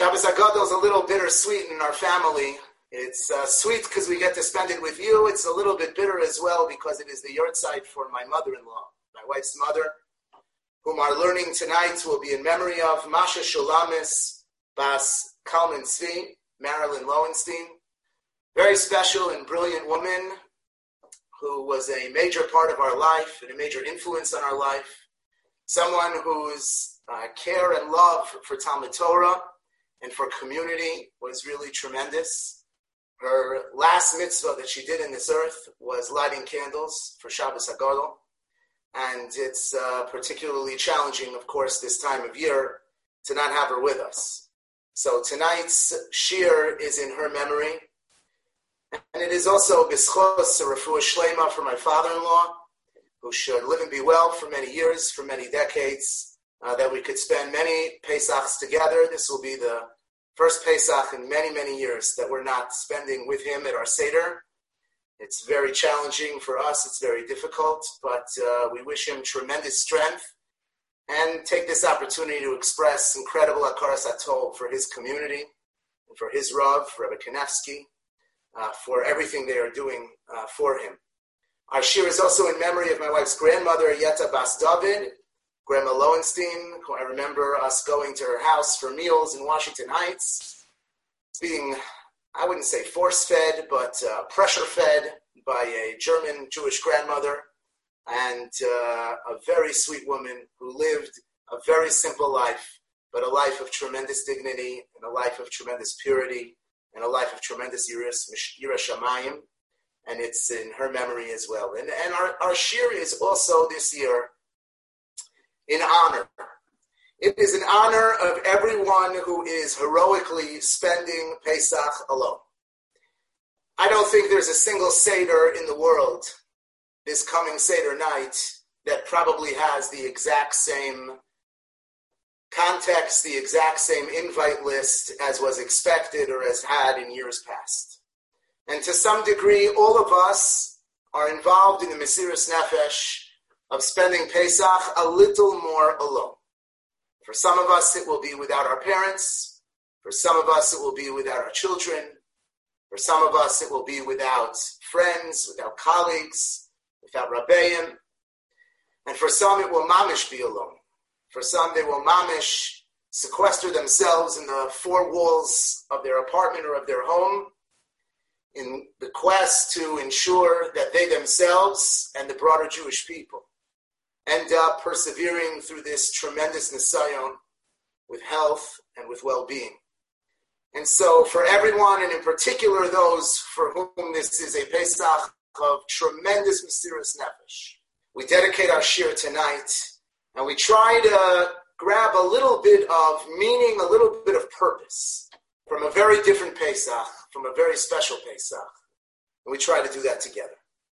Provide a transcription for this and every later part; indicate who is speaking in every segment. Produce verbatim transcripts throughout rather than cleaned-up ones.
Speaker 1: Shabbos HaGadol is a little bittersweet in our family. It's uh, sweet because we get to spend it with you. It's a little bit bitter as well because it is the yahrzeit for my mother-in-law, my wife's mother, whom our learning tonight will be in memory of Masha Shulamis Bas Kalman Tzvi, Marilyn Lowenstein. Very special and brilliant woman who was a major part of our life and a major influence on our life. Someone whose uh, care and love for, for Talmud Torah and for community was really tremendous. Her last mitzvah that she did in this earth was lighting candles for Shabbos HaGadol. And it's uh, particularly challenging, of course, this time of year to not have her with us. So tonight's shir is in her memory. And it is also B'schos, a refuah shlema for my father-in-law, who should live and be well for many years, for many decades, uh, that we could spend many Pesachs together. This will be the first Pesach in many, many years that we're not spending with him at our Seder. It's very challenging for us. It's very difficult, but uh, we wish him tremendous strength and take this opportunity to express incredible hakaras hatov for his community and for his Rav, Rebbe Kanevsky, uh, for everything they are doing uh, for him. Our shir is also in memory of my wife's grandmother, Yetta Bas David, Grandma Lowenstein, who I remember us going to her house for meals in Washington Heights, being, I wouldn't say force-fed, but uh, pressure-fed by a German Jewish grandmother, and uh, a very sweet woman who lived a very simple life, but a life of tremendous dignity, and a life of tremendous purity, and a life of tremendous Yira Shamayim, and it's in her memory as well. And, and our, our shir is also this year in honor. It is in honor of everyone who is heroically spending Pesach alone. I don't think there's a single Seder in the world this coming Seder night that probably has the exact same context, the exact same invite list as was expected or as had in years past. And to some degree, all of us are involved in the Mesiras Nefesh of spending Pesach a little more alone. For some of us, it will be without our parents. For some of us, it will be without our children. For some of us, it will be without friends, without colleagues, without Rabbeim. And for some, it will mamish be alone. For some, they will mamish sequester themselves in the four walls of their apartment or of their home in the quest to ensure that they themselves and the broader Jewish people end up persevering through this tremendous nisayon with health and with well-being. And so for everyone, and in particular those for whom this is a Pesach of tremendous Mesiras Nefesh, we dedicate our shir tonight, and we try to grab a little bit of meaning, a little bit of purpose from a very different Pesach, from a very special Pesach. And we try to do that together.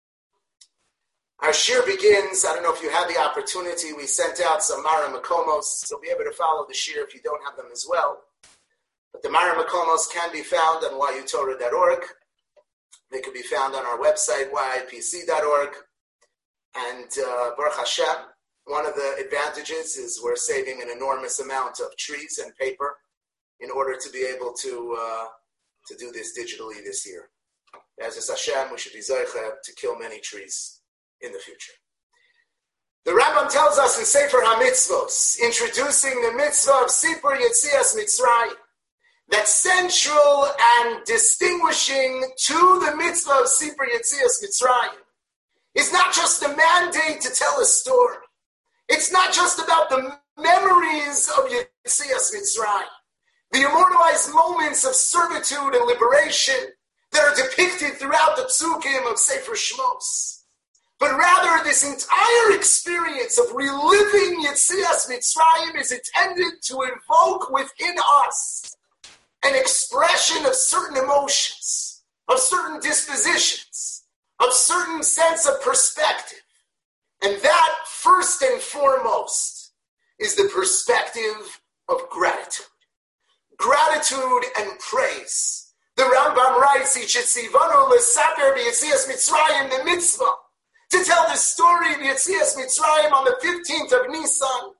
Speaker 1: Our shir begins, I don't know if you had the opportunity, we sent out some Mara Makomos, so be able to follow the shir if you don't have them as well. But the Mara Makomos can be found on y u torah dot org. They can be found on our website, y i p c dot org. And uh, Baruch Hashem, one of the advantages is we're saving an enormous amount of trees and paper in order to be able to uh, to do this digitally this year. As is Hashem, we should be zeicha to kill many trees in the future. The Rambam tells us in Sefer HaMitzvos, introducing the mitzvah of Sipur Yetzias Mitzrayim, that central and distinguishing to the mitzvah of Sipur Yetzias Mitzrayim is not just the mandate to tell a story. It's not just about the memories of Yetzias Mitzrayim, the immortalized moments of servitude and liberation that are depicted throughout the psukim of Sefer Shmos. But rather, this entire experience of reliving Yetzias Mitzrayim is intended to invoke within us an expression of certain emotions, of certain dispositions, of certain sense of perspective. And that, first and foremost, is the perspective of gratitude. Gratitude and praise. The Rambam writes, "Yitzivanu l'saper b'Yetzias Mitzrayim the mitzvah," to tell the story of Yetzias Mitzrayim on the fifteenth of Nisan,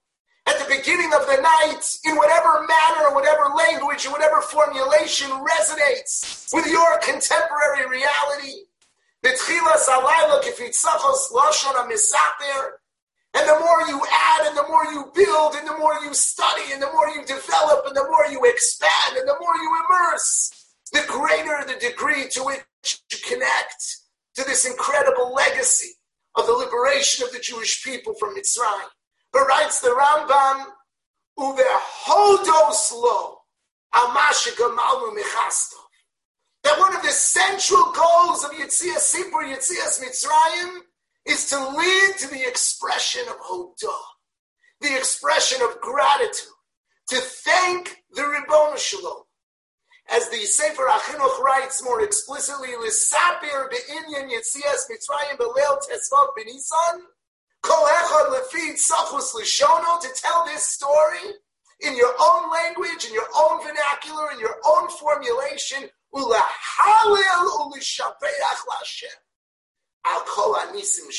Speaker 1: at the beginning of the night, in whatever manner, whatever language, or whatever formulation resonates with your contemporary reality. B'tchilas halayla k'fitzachos lashon hamisaper. And the more you add, and the more you build, and the more you study, and the more you develop, and the more you expand, and the more you immerse, the greater the degree to which you connect to this incredible legacy of the liberation of the Jewish people from Mitzrayim. But writes the Rambam, Uvehodos lo amashe gamalu michasto. That one of the central goals of Yetzias Sipur, Yetzias Mitzrayim, is to lead to the expression of Hodah, the expression of gratitude, to thank the Ribono Shalom. As the Sefer HaChinuch writes more explicitly, L'sapir be'inyan Yetzias Mitzrayim b'leil tesvav b'nisan, kol echad lefi tzachus lishono, to tell this story in your own language, in your own vernacular, in your own formulation, u'lahalel u'lishabeach l'Hashem. And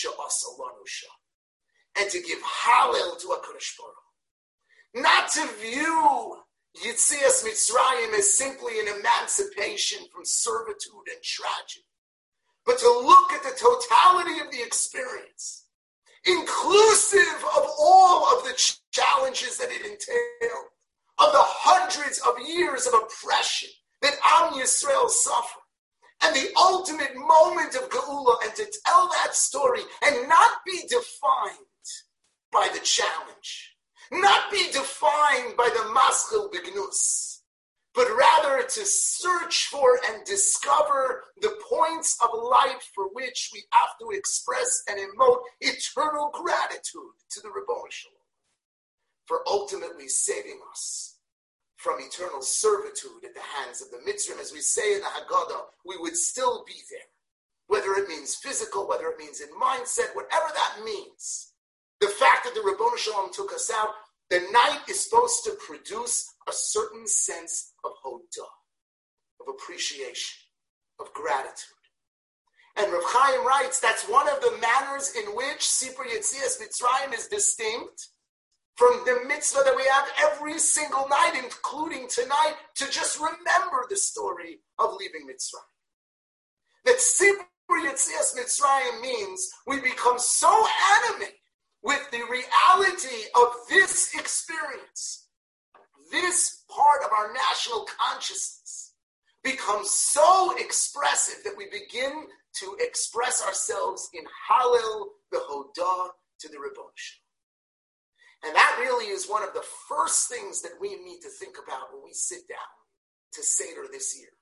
Speaker 1: to give Hallel to HaKadosh Baruch Hu. Not to view Yetzias Mitzrayim as simply an emancipation from servitude and tragedy, but to look at the totality of the experience, inclusive of all of the ch- challenges that it entailed, of the hundreds of years of oppression that Am Yisrael suffered, and the ultimate moment of Geula, and to tell that story and not be defined by the challenge, not be defined by the Maschil B'Gnus, but rather to search for and discover the points of life for which we have to express and emote eternal gratitude to the Ribono Shalom for ultimately saving us from eternal servitude at the hands of the Mitzrayim. As we say in the Haggadah, we would still be there. Whether it means physical, whether it means in mindset, whatever that means. The fact that the Ribono Shalom took us out, the night is supposed to produce a certain sense of hodah, of appreciation, of gratitude. And Rav Chaim writes, that's one of the manners in which Sipur Yetzias Mitzrayim is distinct from the mitzvah that we have every single night, including tonight, to just remember the story of leaving Mitzrayim. That Sipur Yetzias Mitzrayim means we become so animated with the reality of this experience, this part of our national consciousness becomes so expressive that we begin to express ourselves in Hallel, the Hodah to the Ribono Shalom. And that really is one of the first things that we need to think about when we sit down to Seder this year.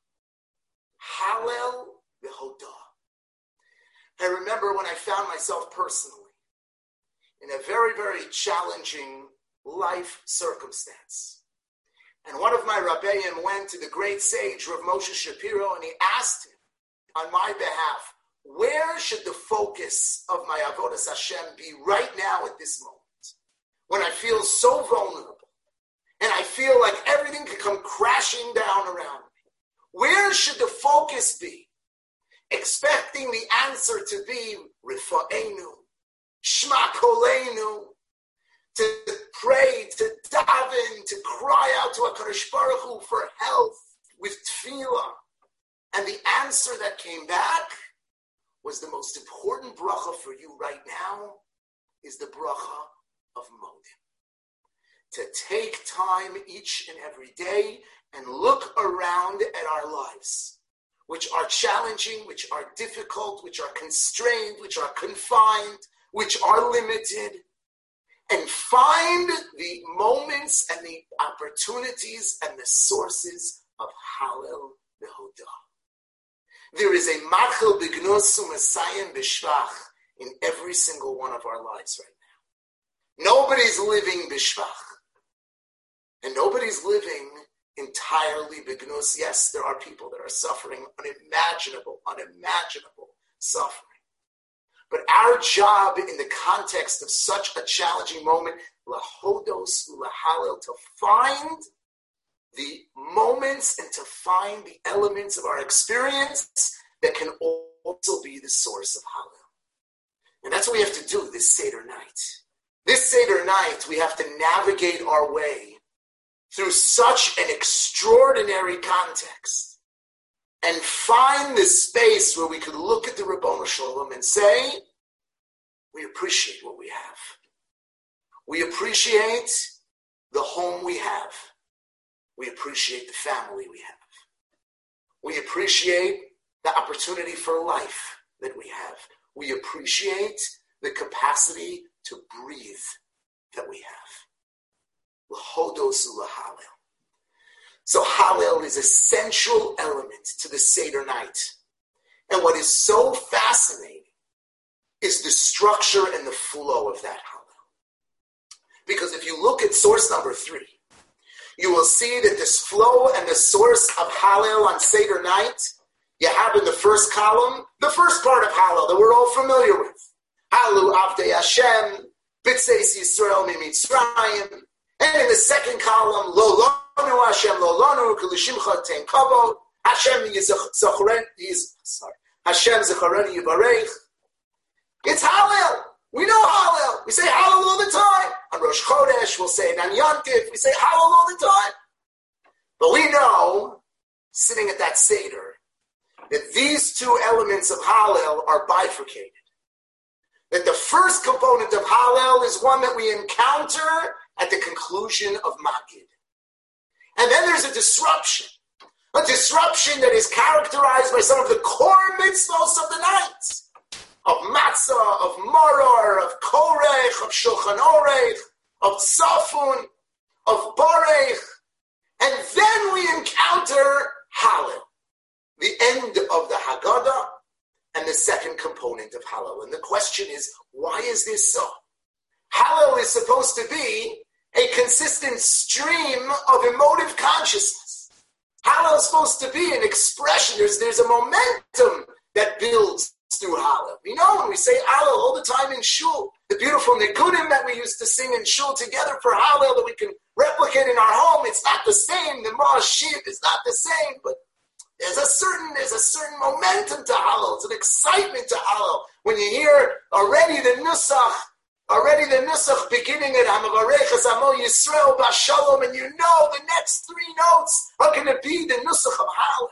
Speaker 1: Hallel v'hodah. I remember when I found myself personally in a very, very challenging life circumstance. And one of my Rabbeim went to the great sage, Rav Moshe Shapiro, and he asked him on my behalf, where should the focus of my Avodas Hashem be right now at this moment? When I feel so vulnerable, and I feel like everything could come crashing down around me, where should the focus be? Expecting the answer to be Rifa'enu, Shma Kolenu, to pray, to daven, to cry out to HaKadosh Baruch Hu for health with tefillah. And the answer that came back was the most important bracha for you right now is the bracha of Modim. To take time each and every day and look around at our lives, which are challenging, which are difficult, which are constrained, which are confined, which are limited, and find the moments and the opportunities and the sources of Hallel v'hodah. There is a Machil B'Gnus u'Mesayim B'Shvach in every single one of our lives right now. Nobody's living B'Shvach. And nobody's living entirely B'Gnus. Yes, there are people that are suffering unimaginable, unimaginable suffering. But our job in the context of such a challenging moment, lahodos ulahalel, to find the moments and to find the elements of our experience that can also be the source of Hallel. And that's what we have to do this Seder night. This Seder night, we have to navigate our way through such an extraordinary context and find the space where we could look at the Ribbono Shel Olam and say, we appreciate what we have. We appreciate the home we have. We appreciate the family we have. We appreciate the opportunity for life that we have. We appreciate the capacity to breathe that we have. L'hodos u'l'halel. So Hallel is a central element to the Seder night. And what is so fascinating is the structure and the flow of that Hallel. Because if you look at source number three, you will see that this flow and the source of Hallel on Seder night, you have in the first column, the first part of Hallel that we're all familiar with. Halu Avdei Hashem, Bitzeis Yisrael Mimitzrayim. And in the second column, Lo Lonu Hashem, Lo Lonu, Kulishimcha Ten Kavod, Hashem Yizachoreni, sorry, Hashem Zachareni Yivarech. It's Hallel. We know Hallel. We say Hallel all the time. On Rosh Chodesh, we'll say it on Yontif. We say Hallel all the time. But we know, sitting at that Seder, that these two elements of Hallel are bifurcated. That the first component of Hallel is one that we encounter at the conclusion of Magid. And then there's a disruption. A disruption that is characterized by some of the core mitzvahs of the night. Of matzah, of maror, of korech, of shulchan orech, of tzafun, of borech. And then we encounter Hallel, the end of the Haggadah, and the second component of Hallel. And the question is, why is this so? Hallel is supposed to be a consistent stream of emotive consciousness. Hallel is supposed to be an expression. There's, there's a momentum that builds through Hallel. You know, when we say Hallel all the time in Shul, the beautiful Nikudim that we used to sing in Shul together for Hallel that we can replicate in our home, it's not the same. The Ma'ashib is not the same, but there's a certain there's a certain momentum to Hallel. It's an excitement to Hallel. When you hear already the Nusach, already the Nusach beginning at Hamavareches Amo Yisrael Bashalom, and you know the next three notes are going to be the Nusach of Hallel.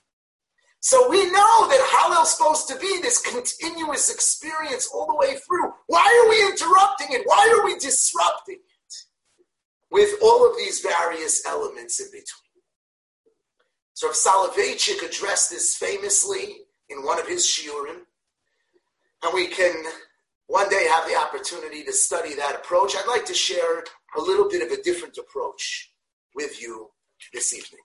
Speaker 1: So we know that Hallel is supposed to be this continuous experience all the way through. Why are we interrupting it? Why are we disrupting it? With all of these various elements in between. So Rav Soloveitchik addressed this famously in one of his shiurim, and we can one day have the opportunity to study that approach. I'd like to share a little bit of a different approach with you this evening.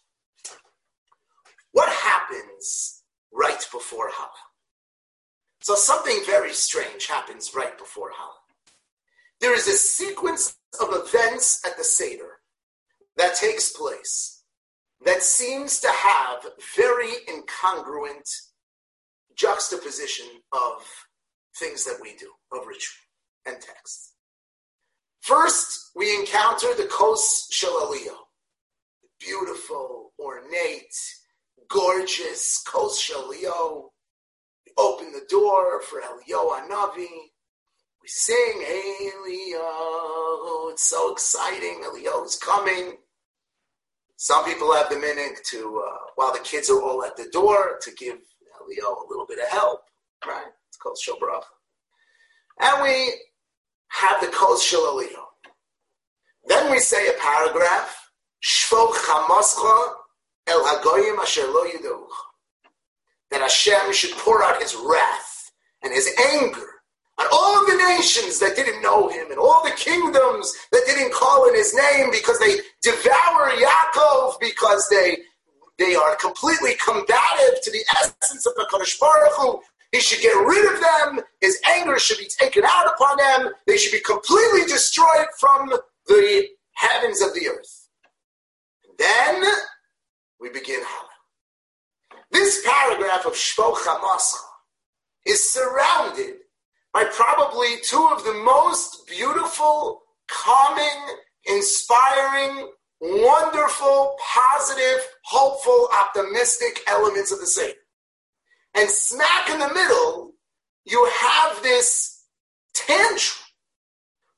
Speaker 1: What happens right before Hallel? So something very strange happens right before Hallel. There is a sequence of events at the Seder that takes place that seems to have very incongruent juxtaposition of things that we do, of ritual and text. First, we encounter the Kos Shel Eliyah, beautiful, ornate, gorgeous Kos Shel Eliyah. We open the door for Eliyahu Hanavi. We sing, hey Eliyahu, it's so exciting, Eliyahu's coming. Some people have the minute to, uh, while the kids are all at the door, to give Eliyahu a little bit of help, right? It's called Shel Bracha. And we have the Kos Shel Eliyah. Then we say a paragraph, Shfoch Chamascha El Hagoyim Asher Lo Yidauch, that Hashem should pour out his wrath and his anger on all of the nations that didn't know him and all the kingdoms that didn't call in his name because they devour Yaakov, because they they are completely combative to the essence of the HaKadosh Baruch Hu. He should get rid of them. His anger should be taken out upon them. They should be completely destroyed from the heavens of the earth. Then we begin Hallel. This paragraph of Shfoch Chamascha is surrounded by probably two of the most beautiful, calming, inspiring, wonderful, positive, hopeful, optimistic elements of the Seder. And smack in the middle, you have this tantrum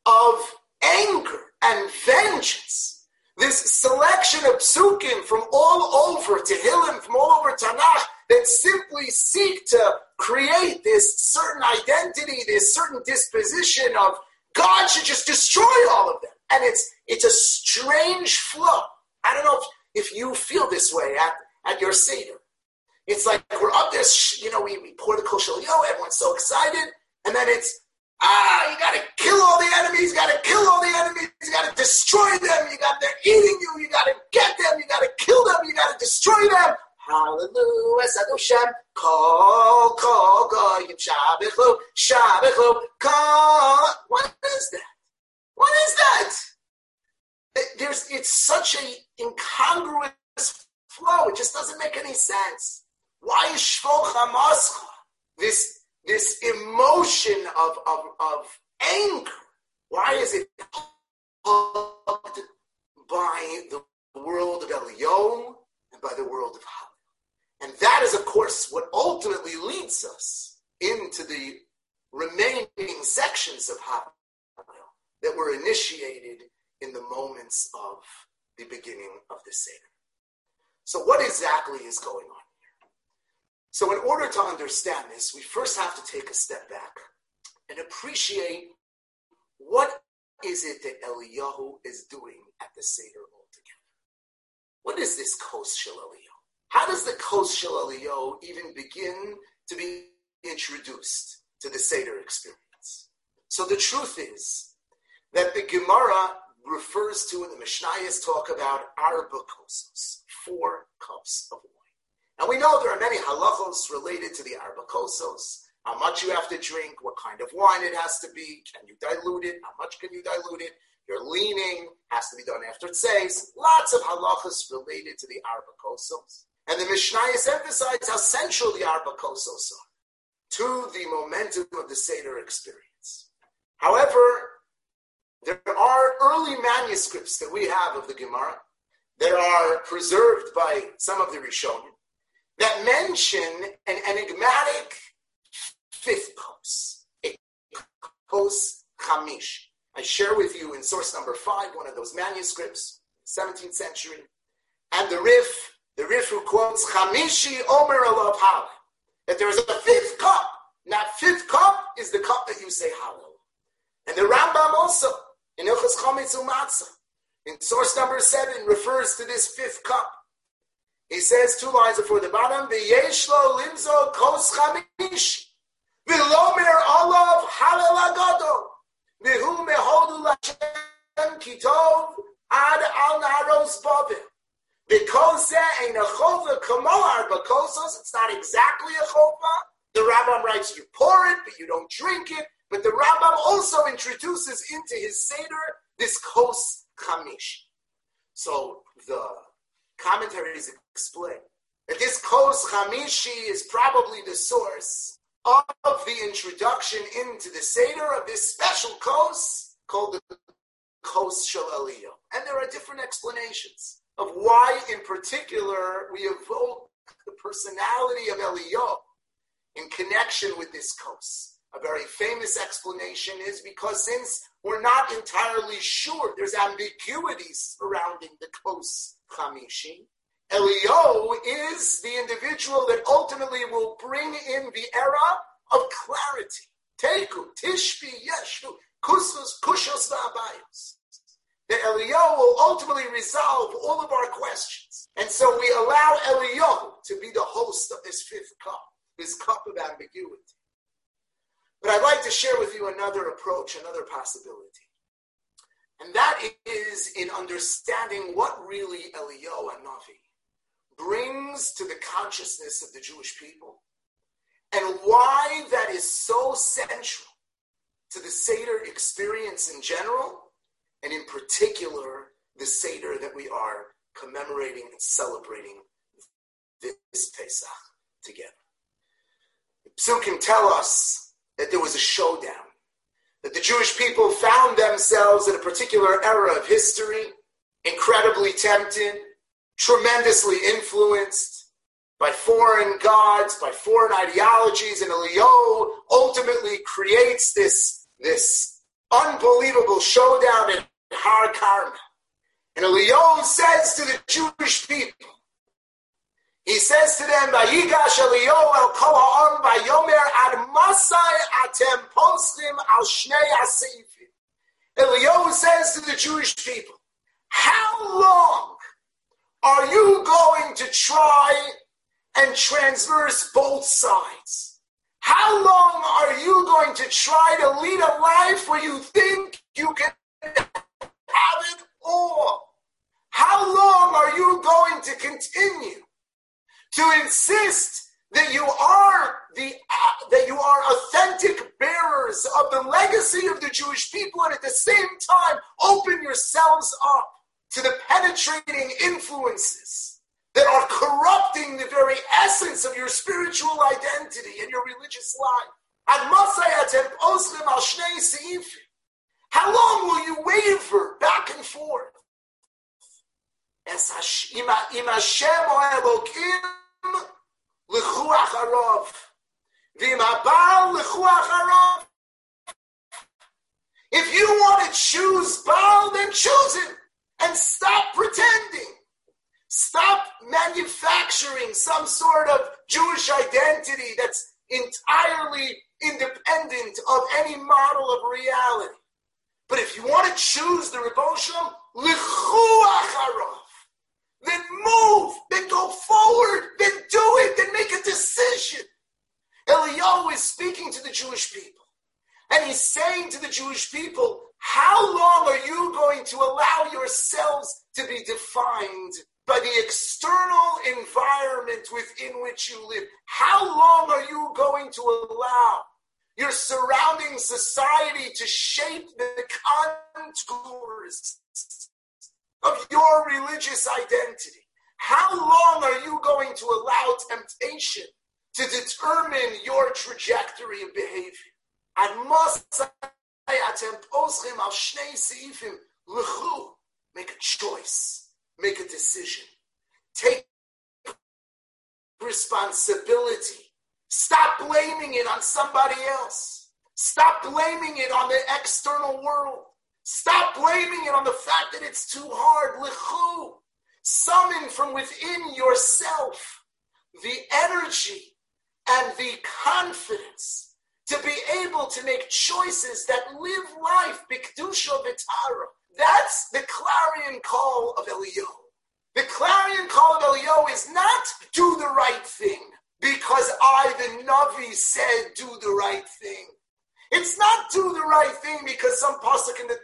Speaker 1: of anger and vengeance. This selection of psukim from all over Tehillim, from all over Tanakh, that simply seek to create this certain identity, this certain disposition of God should just destroy all of them. And it's it's a strange flow. I don't know if, if you feel this way at, at your Seder. It's like we're up there, you know, we, we pour the kol shel yo, everyone's so excited, and then it's, ah, you gotta kill all the enemies, you gotta kill all the enemies, you gotta destroy them, you got, they're eating you, you gotta get them, you gotta kill them, you gotta destroy them. Hallelujah, Sadoshem, Kol, Kol, Goyim, Shabichlu, Shabichlu, Kol. What is that? What is that? There's, it's such an incongruous flow. It just doesn't make any sense. Why is Shvol Chamascha, this, this emotion of, of, of anger, why is it hugged by the world of Eliyahu and by the world of Hallel? And that is, of course, what ultimately leads us into the remaining sections of Hallel that were initiated in the moments of the beginning of the Seder. So what exactly is going on here? So in order to understand this, we first have to take a step back and appreciate what is it that Eliyahu is doing at the Seder altogether. What is this Kos Shel Eliyahu? How does the Kos Shel Eliyahu even begin to be introduced to the Seder experience? So the truth is that the Gemara refers to, and the Mishnayos talk about, arba kosos, four cups of wine. And we know there are many halachos related to the arba kosos, how much you have to drink, what kind of wine it has to be, can you dilute it, how much can you dilute it, your leaning has to be done after tzeis, lots of halachos related to the arba kosos. And the Mishnayos emphasize how central the arba kosos are to the momentum of the Seder experience. However, there are early manuscripts that we have of the Gemara that are preserved by some of the Rishonim that mention an enigmatic fifth kos, a kos chamish. I share with you in source number five, one of those manuscripts, seventeenth century, and the Rif, the Rif who quotes Chamishi Omer Alav Hal, that there is a fifth cup, and that fifth cup is the cup that you say Hallel. And the Rambam also, in Ilchos Chametz U'Matzah, in source number seven, refers to this fifth cup. He says two lines before the bottom, V'yesh lo limzo kos chamish, v'lomer olav halel agado, v'hu mehodu l'Hashem kitov ad al naros bavim. Because ein a chova kamo arba kosos, it's not exactly a chova. The Rambam writes you pour it, but you don't drink it. But the Rambam also introduces into his Seder this kos chamish. So the commentaries explain that this kos chamishi is probably the source of the introduction into the Seder of this special kos called the kos shel Eliyahu. And there are different explanations of why in particular we evoke the personality of Eliyahu in connection with this kos. A very famous explanation is because since we're not entirely sure, there's ambiguity surrounding the kos chamishi, Eliyahu is the individual that ultimately will bring in the era of clarity. Teku, tishbi, yeshu, kusus, kushos, va'abayos. That Eliyahu will ultimately resolve all of our questions. And so we allow Eliyahu to be the host of this fifth cup, this cup of ambiguity. But I'd like to share with you another approach, another possibility. And that is in understanding what really Eliyahu Hanavi brings to the consciousness of the Jewish people and why that is so central to the Seder experience in general, and in particular, the Seder that we are commemorating and celebrating this Pesach together. The Psukim tell us that there was a showdown, that the Jewish people found themselves in a particular era of history, incredibly tempted, tremendously influenced by foreign gods, by foreign ideologies, and Eliyahu ultimately creates this, this unbelievable showdown at Har Carmel. And Eliyahu says to the Jewish people, he says to them, Vayigash Eliyahu el kol ha'am vayomer ad masai atem poschim al shnei haseifim. Eliyahu says to the Jewish people, how long are you going to try and transverse both sides? How long are you going to try to lead a life where you think you can have it all? How long are you going to continue to insist that you are the uh, that you are authentic bearers of the legacy of the Jewish people, and at the same time open yourselves up to the penetrating influences that are corrupting the very essence of your spiritual identity and your religious life? How long will you waver back and forth? If you want to choose Baal, then choose him. And stop pretending. Stop manufacturing some sort of Jewish identity that's entirely independent of any model of reality. But if you want to choose the Rebbe Shalom, L'chu acharav, then move, then go forward, then do it, then make a decision. Eliyahu is speaking to the Jewish people. And he's saying to the Jewish people, how long are you going to allow yourselves to be defined by the external environment within which you live? How long are you going to allow your surrounding society to shape the contours of your religious identity? How long are you going to allow temptation to determine your trajectory of behavior? Make a choice. Make a decision. Take responsibility. Stop blaming it on somebody else. Stop blaming it on the external world. Stop blaming it on the fact that it's too hard. L'chu. Summon from within yourself the energy and the confidence to be able to make choices that live life b'kedusha v'tara. That's the clarion call of Eliyahu. The clarion call of Eliyahu is not do the right thing because I, the Navi, said do the right thing. It's not do the right thing because some pasuk in the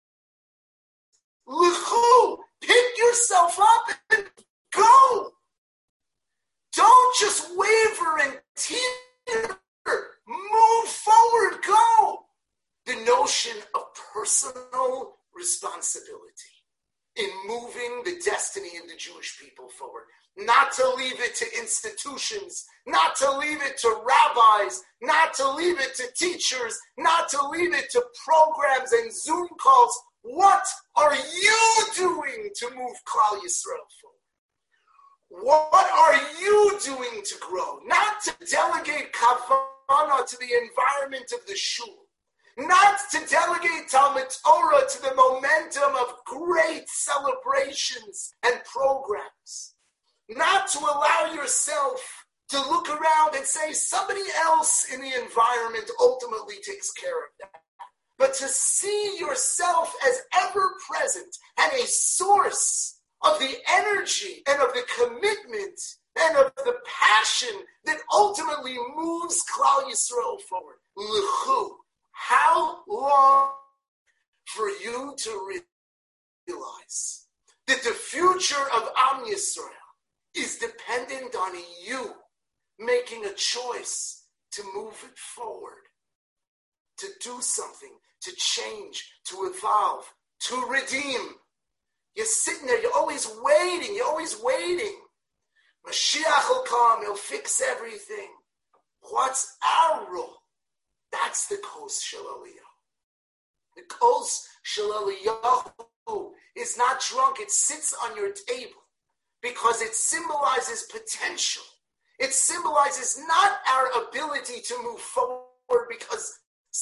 Speaker 1: L'chu, pick yourself up and go. Don't just waver and teeter. Move forward, go. The notion of personal responsibility in moving the destiny of the Jewish people forward. Not to leave it to institutions, not to leave it to rabbis, not to leave it to teachers, not to leave it to programs and Zoom calls. What are you doing to move Klal Yisrael forward? What are you doing to grow? Not to delegate kavanah to the environment of the shul. Not to delegate Talmud Torah to the momentum of great celebrations and programs. Not to allow yourself to look around and say somebody else in the environment ultimately takes care of that. But to see yourself as ever present and a source of the energy and of the commitment and of the passion that ultimately moves Klal Yisrael forward. L'chu. How long for you to realize that the future of Am Yisrael is dependent on you making a choice to move it forward, to do something, to change, to evolve, to redeem. You're sitting there, you're always waiting, you're always waiting. Mashiach will come, he'll fix everything. What's our role? That's the Kos Shel Eliyahu. The Kos Shel Eliyahu is not drunk, it sits on your table because it symbolizes potential. It symbolizes not our ability to move forward because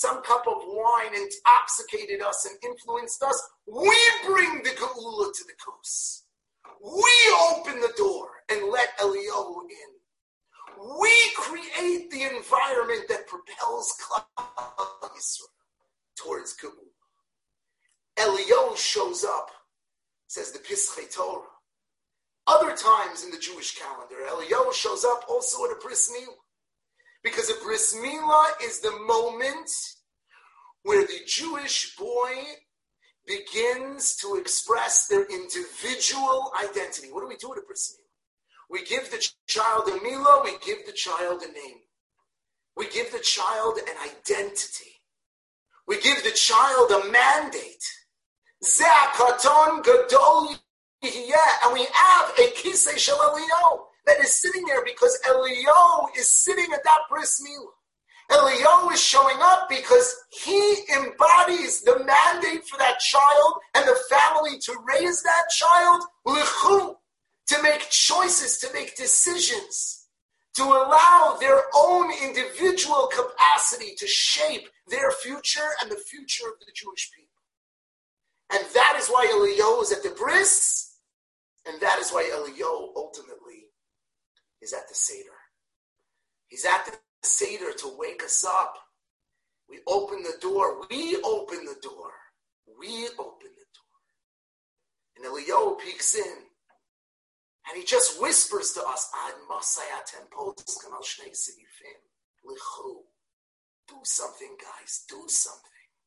Speaker 1: some cup of wine intoxicated us and influenced us. We bring the geula to the kos. We open the door and let Eliyahu in. We create the environment that propels Klal Yisrael towards geula. Eliyahu shows up, says the Pischei Torah. Other times in the Jewish calendar, Eliyahu shows up also at a bris milah. Because a bris milah is the moment where the Jewish boy begins to express their individual identity. What do we do at a bris milah? We give the child a milah, we give the child a name. We give the child an identity. We give the child a mandate. Zeh katon gadol yihyeh, and we have a kisei shel Eliyahu that is sitting there because Eliyahu is sitting at that bris milah. Eliyahu is showing up because he embodies the mandate for that child and the family to raise that child, lichu, to make choices, to make decisions, to allow their own individual capacity to shape their future and the future of the Jewish people. And that is why Eliyahu is at the bris, and that is why Eliyahu ultimately is at the Seder. He's at the Seder to wake us up. We open the door. We open the door. We open the door. And Eliyahu peeks in, and he just whispers to us, Ad masayatem poskan al shnei seifim lichu. Do something, guys. Do something.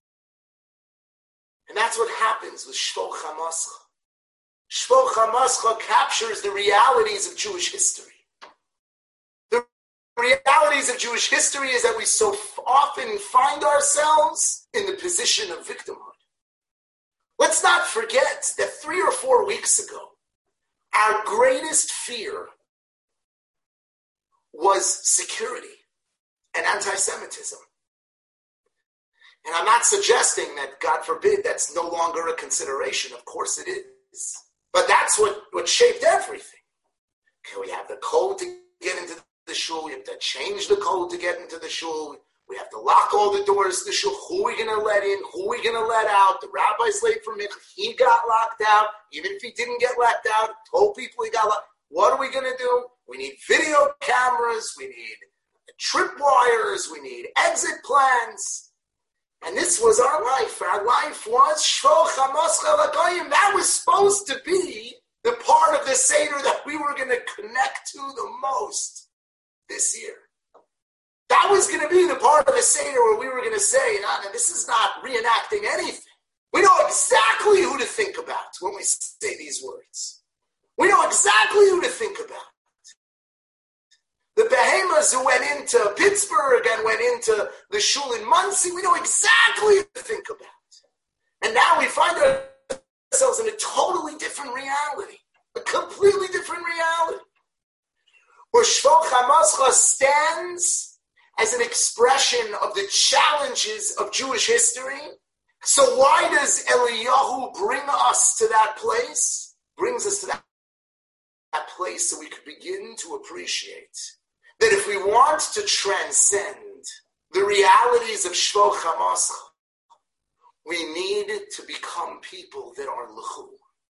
Speaker 1: And that's what happens with Shvoch HaMascha. Shvoch HaMascha captures the realities of Jewish history. The realities of Jewish history is that we so often find ourselves in the position of victimhood. Let's not forget that three or four weeks ago, our greatest fear was security and anti-Semitism. And I'm not suggesting that, God forbid, that's no longer a consideration. Of course it is. But that's what, what shaped everything. Okay, we have the code to get into the shul. We have to change the code to get into the shul. We have to lock all the doors to the shul. Who are we going to let in? Who are we going to let out? The rabbi's late for mincha. He got locked out. Even if he didn't get locked out, told people he got locked. What are we going to do? We need video cameras. We need tripwires. We need exit plans. And this was our life. Our life was Shvoch HaMascha L'Goyim. That was supposed to be the part of the Seder that we were going to connect to the most this year. That was going to be the part of the Seder where we were going to say, no, no, this is not reenacting anything. We know exactly who to think about when we say these words. We know exactly who to think about. The behemoths who went into Pittsburgh and went into the shul in Muncie, we know exactly what to think about. And now we find ourselves in a totally different reality, a completely different reality, where Shvoch HaMascha stands as an expression of the challenges of Jewish history. So why does Eliyahu bring us to that place? Brings us to that, that place so we could begin to appreciate that if we want to transcend the realities of Shvoch HaMascha, we need to become people that are lechu.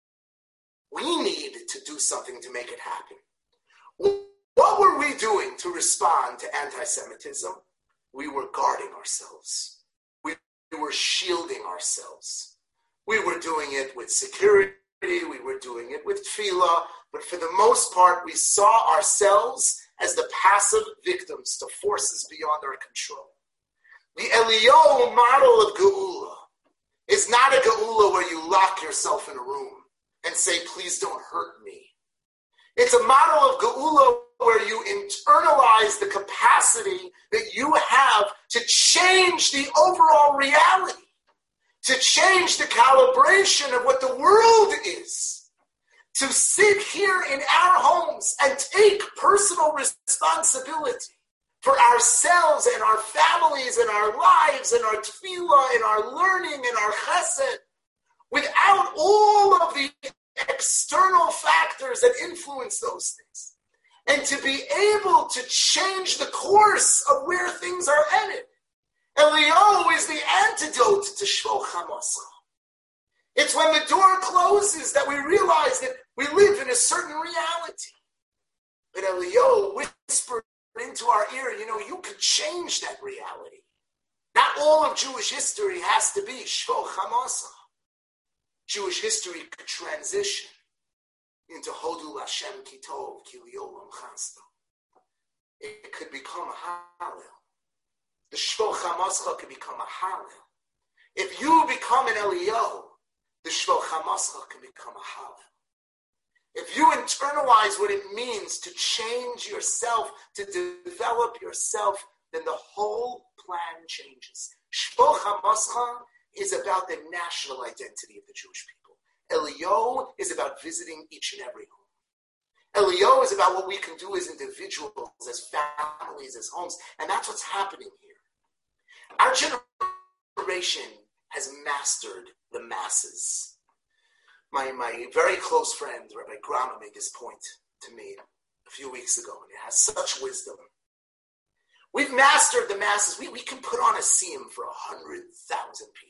Speaker 1: We need to do something to make it happen. What were we doing to respond to anti-Semitism? We were guarding ourselves. We were shielding ourselves. We were doing it with security. We were doing it with tefillah. But for the most part, we saw ourselves as the passive victims to forces beyond our control. The Eliyahu model of Geula is not a Geula where you lock yourself in a room and say, please don't hurt me. It's a model of Geula where you internalize the capacity that you have to change the overall reality, to change the calibration of what the world is. To sit here in our homes and take personal responsibility for ourselves and our families and our lives and our tefillah and our learning and our chesed without all of the external factors that influence those things. And to be able to change the course of where things are headed. Eliyahu is the antidote to Shvo Chamoscha. It's when the door closes that we realize that we live in a certain reality. But Eliyahu whispered into our ear, you know, you could change that reality. Not all of Jewish history has to be Shvo Chamoscha. Jewish history could transition into Hodu Lashem Kitov Kiliolam Chasta. It could become a Hallel. The Shvo Chamoscha could become a Hallel. If you become an Eliyahu, the Shvo Chamoscha can become a Hallel. If you internalize what it means to change yourself, to develop yourself, then the whole plan changes. Shvo Chamoscha is about the national identity of the Jewish people. Eliyahu is about visiting each and every home. Eliyahu is about what we can do as individuals, as families, as homes. And that's what's happening here. Our generation has mastered the masses. My, my very close friend, Rabbi Grama, made this point to me a few weeks ago, and it has such wisdom. We've mastered the masses. We, we can put on a siyum for one hundred thousand people.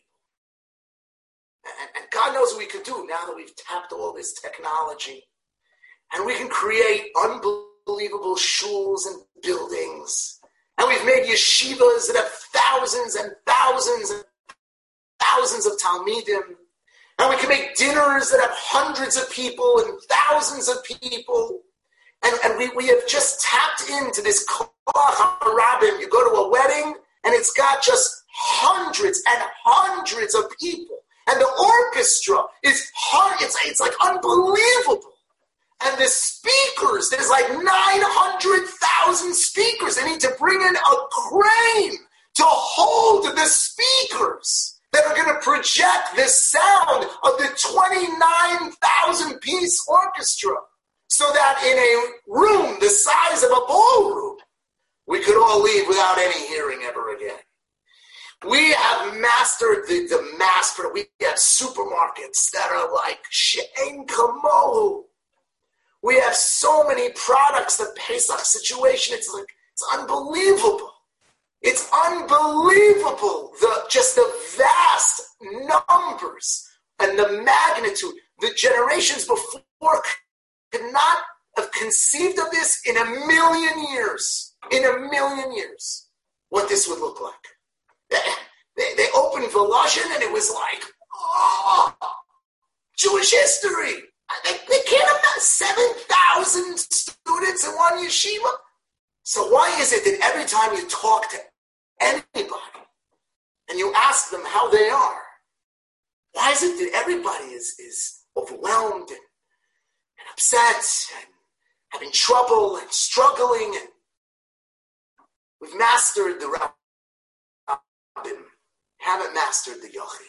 Speaker 1: And, and God knows what we could do now that we've tapped all this technology. And we can create unbelievable shuls and buildings. And we've made yeshivas that have thousands and thousands and thousands of talmidim. And we can make dinners that have hundreds of people and thousands of people. And, and we, we have just tapped into this koach harabim. You go to a wedding, and it's got just hundreds and hundreds of people. And the orchestra is hard. It's, it's like unbelievable. And the speakers, there's like nine hundred thousand speakers. They need to bring in a crane to hold the speakers that are going to project the sound of the twenty-nine thousand piece orchestra so that in a room the size of a ballroom, we could all leave without any hearing ever again. We have mastered the, the mass product. We have supermarkets that are like she'en kamohu. We have so many products. The Pesach situation, it's like, it's unbelievable. It's unbelievable. The, just the vast numbers and the magnitude. The generations before could not have conceived of this in a million years. In a million years. What this would look like. They, they, they opened Volozhin and it was like, oh, Jewish history. They, they can't have seven thousand students in one yeshiva. So why is it that every time you talk to anybody and you ask them how they are, why is it that everybody is, is overwhelmed and, and upset and having trouble and struggling? And we've mastered the Rabbim, haven't mastered the Yochid.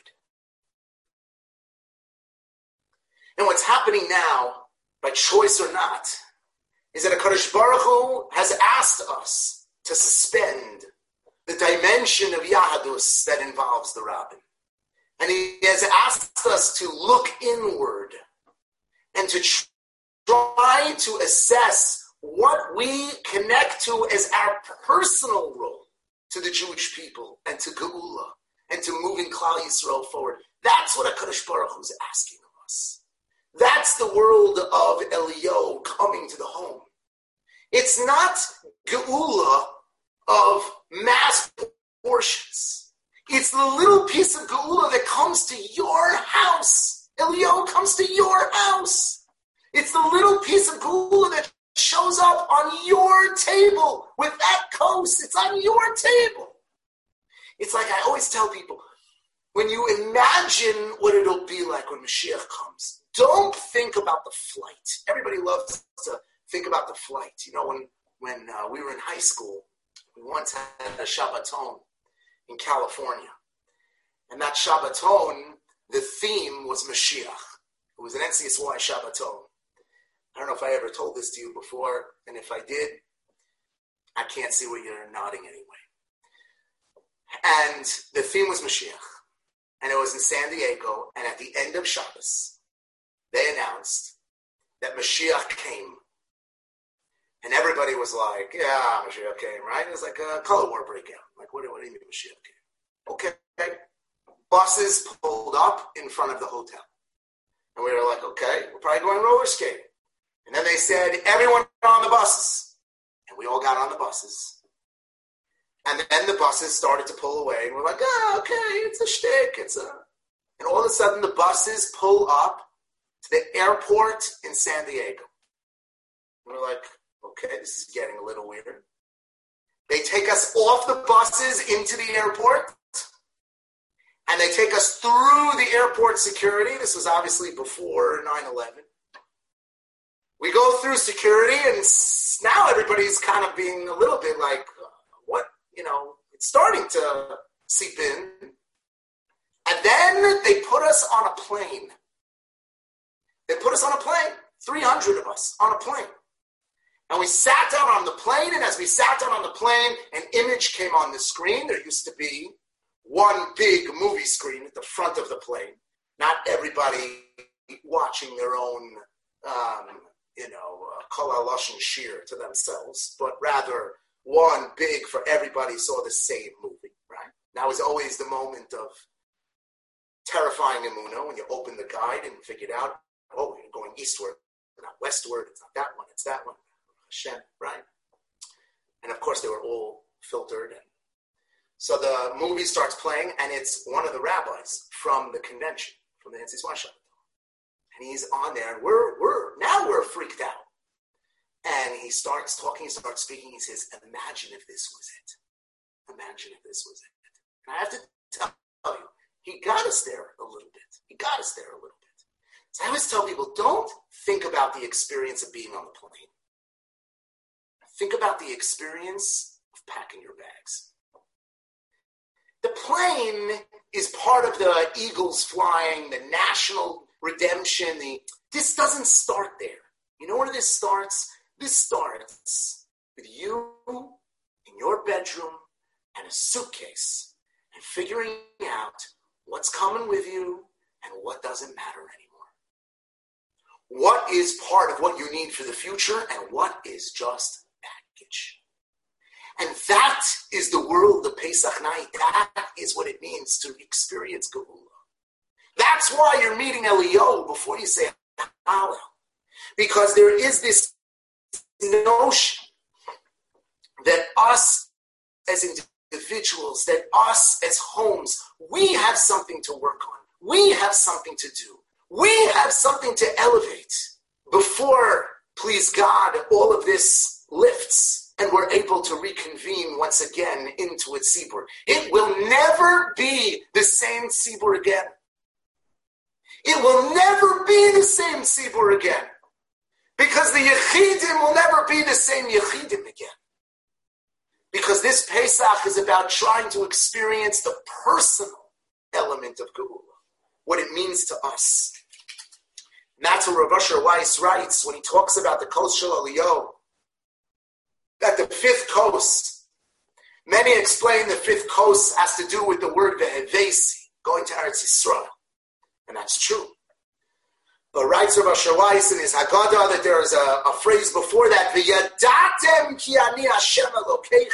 Speaker 1: And what's happening now, by choice or not, is that HaKadosh Baruch Hu has asked us to suspend the dimension of Yahadus that involves the Rabbin. And he has asked us to look inward and to try to assess what we connect to as our personal role to the Jewish people and to Geula and to moving Klal Yisrael forward. That's what HaKadosh Baruch Hu is asking of us. That's the world of Eliyahu coming to the home. It's not Geula of mass portions. It's the little piece of Geula that comes to your house. Eliyahu comes to your house. It's the little piece of Geula that shows up on your table with that kos. It's on your table. It's like I always tell people, when you imagine what it'll be like when Mashiach comes, don't think about the flight. Everybody loves to think about the flight. You know, when, when uh, we were in high school, we once had a Shabbaton in California. And that Shabbaton, the theme was Mashiach. It was an N C S Y Shabbaton. I don't know if I ever told this to you before, and if I did, I can't see where you're nodding anyway. And the theme was Mashiach. And it was in San Diego, and at the end of Shabbos, they announced that Mashiach came. And everybody was like, yeah, Mashiach came, right? It was like a color war breakout. Like, what, what do you mean Mashiach came? Okay. Buses pulled up in front of the hotel. And we were like, okay, we're probably going roller skating. And then they said, everyone on the buses. And we all got on the buses. And then the buses started to pull away. And we're like, oh, okay, it's a shtick. It's a... And all of a sudden, the buses pull up to the airport in San Diego. And we're like, okay, this is getting a little weird. They take us off the buses into the airport. And they take us through the airport security. This was obviously before nine eleven. We go through security, and now everybody's kind of being a little bit like, what, you know, it's starting to seep in. And then they put us on a plane. They put us on a plane, three hundred of us on a plane. And we sat down on the plane, and as we sat down on the plane, an image came on the screen. There used to be one big movie screen at the front of the plane. Not everybody watching their own, um, you know, kol haloshen shir to themselves, but rather one big for everybody saw the same movie, right? That was always the moment of terrifying emunah when you open the guide and figured out, oh, you're going eastward, not westward. It's not that one, it's that one. Hashem, right? And of course, they were all filtered. And so the movie starts playing, and it's one of the rabbis from the convention, from the N C Swan Shabbat. And he's on there, and we're, we're, now we're freaked out. And he starts talking, he starts speaking, he says, imagine if this was it. Imagine if this was it. And I have to tell you, he got us there a little bit. He got us there a little bit. So I always tell people, don't think about the experience of being on the plane. Think about the experience of packing your bags. The plane is part of the eagles flying, the national redemption. The, this doesn't start there. You know where this starts? This starts with you in your bedroom and a suitcase and figuring out what's coming with you and what doesn't matter anymore. What is part of what you need for the future and what is just baggage. And that is the world of Pesach night. That is what it means to experience Geula. That's why you're meeting Eliyahu before you say Hallel. Because there is this notion that us as individuals, that us as homes, we have something to work on. We have something to do. We have something to elevate before, please God, all of this lifts and we're able to reconvene once again into its Tzibur. It will never be the same Tzibur again. It will never be the same Tzibur again. Because the Yechidim will never be the same Yechidim again. Because this Pesach is about trying to experience the personal element of Geula, what it means to us. And that's what Rav Asher Weiss writes when he talks about the Kos Shel Eliyahu. That the fifth kos, many explain the fifth kos has to do with the word vehevesi, going to Eretz Yisrael. And that's true. But writes Rav Asher Weiss in his Haggadah that there is a, a phrase before that, v'yadatem ki ani Hashem Elokeichem.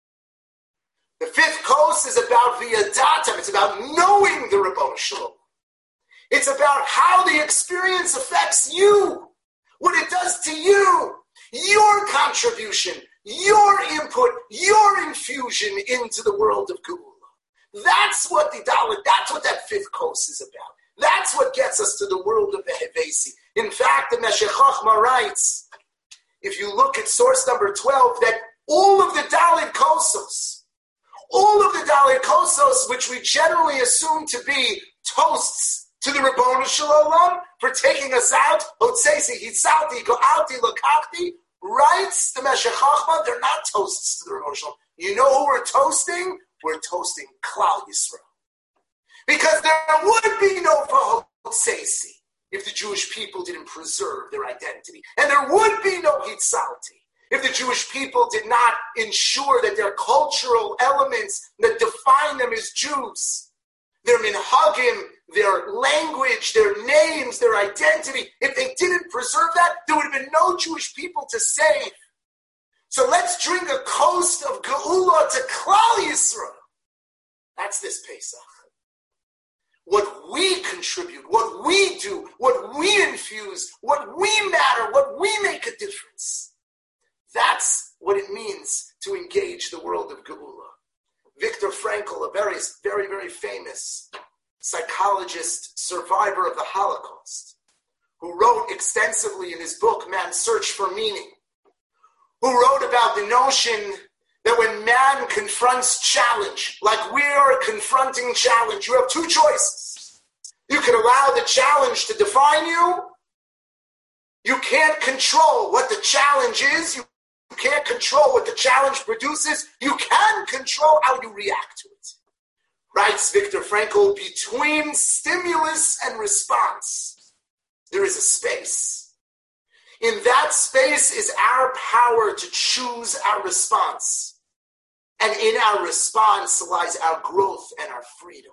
Speaker 1: The fifth kos is about v'yadatem. It's about knowing the Ribono Shel Olam. It's about how the experience affects you, what it does to you, your contribution, your input, your infusion into the world of Geula. That's what the Dalit, that's what that fifth kos is about. That's what gets us to the world of Vehevesi. In fact, the Meshech Chochmah writes, if you look at source number twelve, that all of the Dalit kosos, all of the Dalit kosos, which we generally assume to be toasts to the Ribono Shel Olam for taking us out, Hotzesi, Hitzalti, Go'alti, Lokachti, writes the Meshech Chochmah, they're not toasts to the Ribono Shel Olam. You know who we're toasting? We're toasting Klal Yisrael. Because there would be no Hotzesi if the Jewish people didn't preserve their identity. And there would be no Hitzalti if the Jewish people did not ensure that their cultural elements that define them as Jews, their minhagim, their language, their names, their identity, if they didn't preserve that, there would have been no Jewish people to save. So let's drink a coast of Geula to Klal Yisrael. That's That's this Pesach. What we contribute, what we do, what we infuse, what we matter, what we make a difference. That's what it means to engage the world of Geula. Viktor Frankl, a very, very, very famous psychologist, survivor of the Holocaust, who wrote extensively in his book, Man's Search for Meaning, who wrote about the notion that when man confronts challenge, like we are confronting challenge, you have two choices. You can allow the challenge to define you. You can't control what the challenge is. You can't control what the challenge produces. You can control how you react to it. Writes Viktor Frankl, between stimulus and response, there is a space. In that space is our power to choose our response. And in our response lies our growth and our freedom.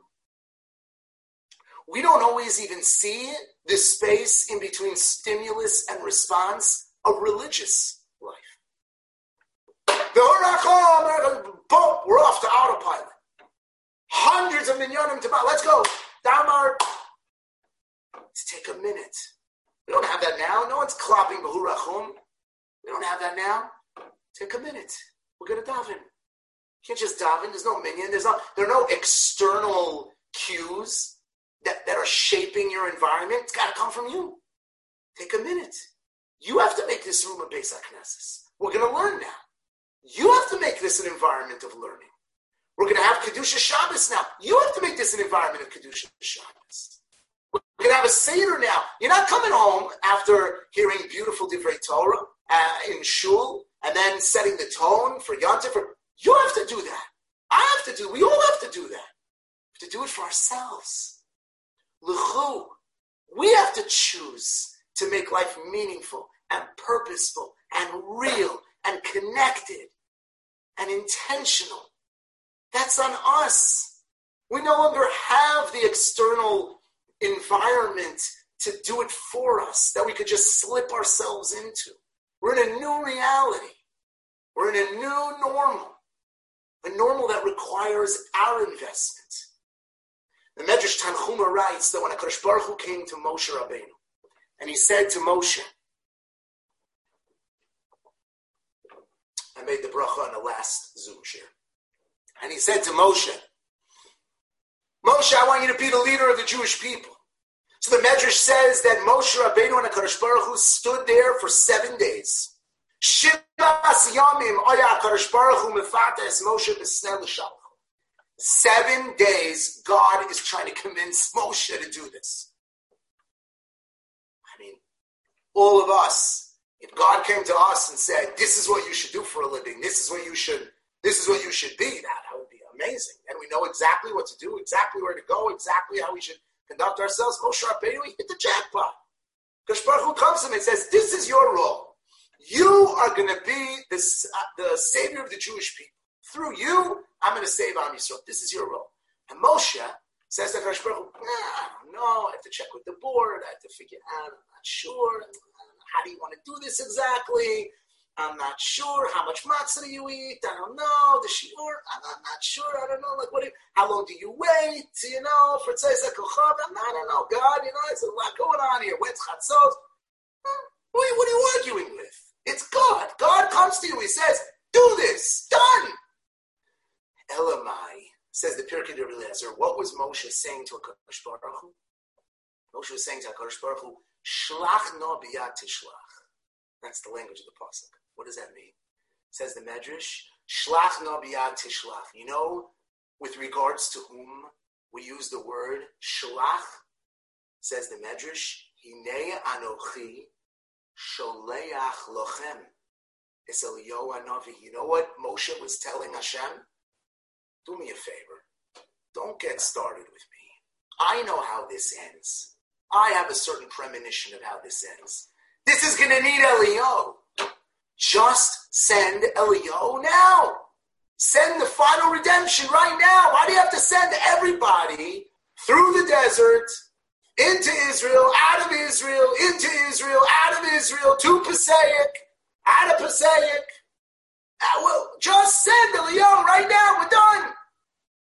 Speaker 1: We don't always even see this space in between stimulus and response of religious life. Boom, we're off to autopilot. Hundreds of minyanim to buy. Let's go. Damar. Let's take a minute. We don't have that now. No one's clapping Bahurachum. We don't have that now. Take a minute. We're going to daven. You can't just daven. There's no minyan. There's not, there are no external cues that, that are shaping your environment. It's got to come from you. Take a minute. You have to make this room a Beis HaKnesses. We're going to learn now. You have to make this an environment of learning. We're going to have Kedusha Shabbos now. You have to make this an environment of Kedusha Shabbos. We're going to have a Seder now. You're not coming home after hearing beautiful Divrei Torah uh, in Shul and then setting the tone for Yom Tov. You have to do that. I have to do. We all have to do that. We have to do it for ourselves. L'chu. We have to choose to make life meaningful and purposeful and real and connected and intentional. That's on us. We no longer have the external environment to do it for us that we could just slip ourselves into. We're in a new reality. We're in a new normal. A normal that requires our investment. The Medrash Tanchuma writes that when HaKadosh Baruch Hu came to Moshe Rabbeinu, and he said to Moshe, I made the bracha on the last Zoom share, and he said to Moshe, Moshe, I want you to be the leader of the Jewish people. So the Medrash says that Moshe Rabbeinu and HaKadosh Baruch Hu stood there for seven days. Seven days, God is trying to convince Moshe to do this. I mean, all of us, if God came to us and said, this is what you should do for a living, this is what you should, this is what you should be, that, that would be amazing. And we know exactly what to do, exactly where to go, exactly how we should conduct ourselves. Moshe Rabbeinu, he hit the jackpot. Kadosh Baruch Hu comes to him and says, this is your role. You are going to be the, uh, the savior of the Jewish people. Through you, I'm going to save Am Yisrael. This is your role. And Moshe says to Kadosh Baruch Hu, nah, no, I have to check with the board. I have to figure out. I'm not sure. How do you want to do this exactly? I'm not sure. How much matzah do you eat? I don't know. The shiur, I'm not, not sure. I don't know. Like, what? Do you, how long do you wait? You know, for Tzeiz HaKochav? I don't know. God, you know, there's a lot going on here. When's Chatzot? What, what are you arguing with? It's God. God comes to you. He says, do this. Done. Elamai, says the Pirkei Eliezer, what was Moshe saying to HaKadosh Baruch Hu? Moshe was saying to HaKadosh Baruch Hu, Shlach no biyad tishlach. That's the language of the pasuk. What does that mean? Says the Medrash, Shlach no biyad tishlach. You know, with regards to whom we use the word Shlach, says the Medrash, Hinei anochi sholeach lochem. It's Eliyahu Hanavi. You know what Moshe was telling Hashem? Do me a favor. Don't get started with me. I know how this ends. I have a certain premonition of how this ends. This is going to need Eliyahu. Just send Eliyahu now. Send the final redemption right now. Why do you have to send everybody through the desert, into Israel, out of Israel, into Israel, out of Israel, to Passaic, out of Passaic? Uh, well, just send Eliyahu right now. We're done. So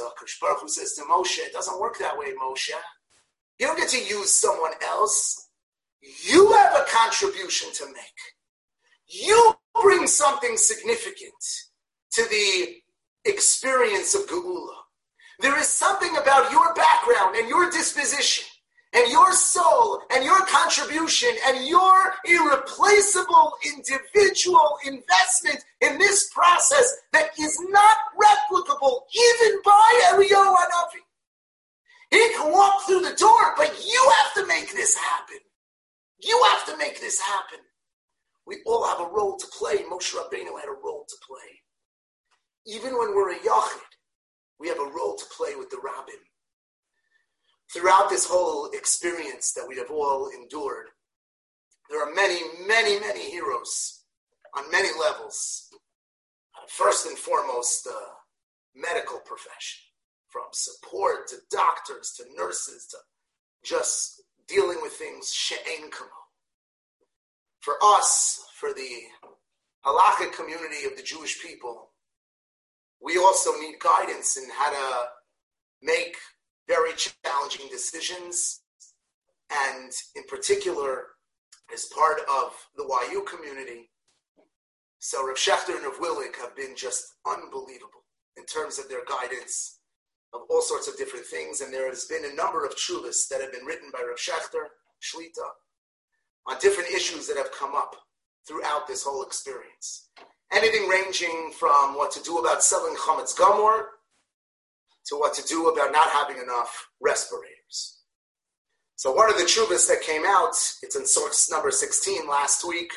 Speaker 1: So Kadosh Baruch Hu says to Moshe, it doesn't work that way, Moshe. You don't get to use someone else. You have a contribution to make. You bring something significant to the experience of Geula. There is something about your background and your disposition and your soul and your contribution and your irreplaceable individual investment in this process that is not replicable even by Eliyahu Hanavi. He can walk through the door, but you have to make this happen. You have to make this happen. We all have a role to play. Moshe Rabbeinu had a role to play. Even when we're a Yachid, we have a role to play with the Rabbim. Throughout this whole experience that we have all endured, there are many, many, many heroes on many levels. First and foremost, the medical profession, from support to doctors to nurses to just dealing with things she'ein kamo. For us, for the halachic community of the Jewish people, we also need guidance in how to make very challenging decisions, and in particular, as part of the Y U community. So Rav Shechter and Rav Willig have been just unbelievable in terms of their guidance of all sorts of different things, and there has been a number of chuvas that have been written by Rav Shechter, Shlita, on different issues that have come up throughout this whole experience. Anything ranging from what to do about selling chametz gamor to what to do about not having enough respirators. So one of the chuvas that came out, it's in source number sixteen last week.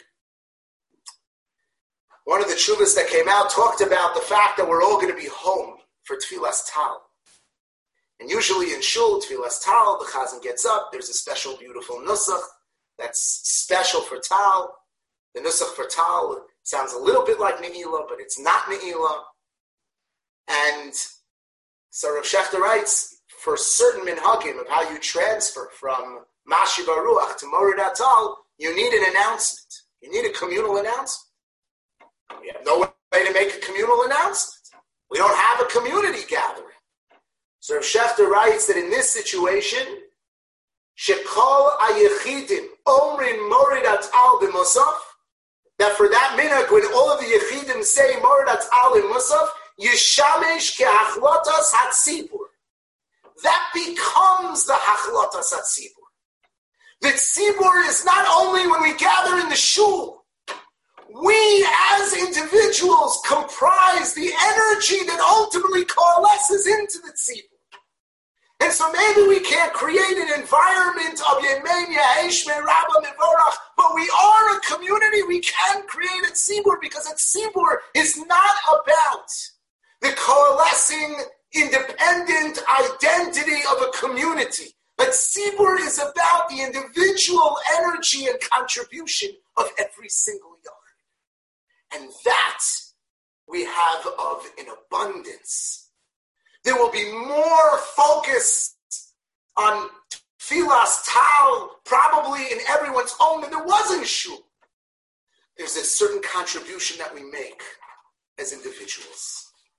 Speaker 1: One of the chuvas that came out talked about the fact that we're all going to be home for Tfilas Tal. And usually in Shul, Tfilas Tal, the Chazan gets up, there's a special beautiful nusach that's special for Tal. The nusach for Tal sounds a little bit like Ne'ilah, but it's not Ne'ilah. And so Rav Shechter writes, for certain minhagim of how you transfer from Mashiv HaRuach to Morid HaTal, you need an announcement. You need a communal announcement. We have no way to make a communal announcement. We don't have a community gathering. So Rav Shechter writes that in this situation, Shekol Ayechidim Omrin Morid HaTal b'Musaf, that for that minhag, when all of the Yechidim say Morid HaTal in Musaf, Yishamesh ke'achlotas hatzibur. That becomes the hachlotas hatzibur. The tzibur is not only when we gather in the shul. We as individuals comprise the energy that ultimately coalesces into the tzibur. And so maybe we can't create an environment of Yemen, Yehesh, Merabah, Mevorach, but we are a community. We can create a tzibur because a tzibur is not about the coalescing, independent identity of a community. But tzibur is about the individual energy and contribution of every single yard. And that we have of in abundance. There will be more focus on Tfilas Tal, probably in everyone's home, than there was in Shul. There's a certain contribution that we make as individuals.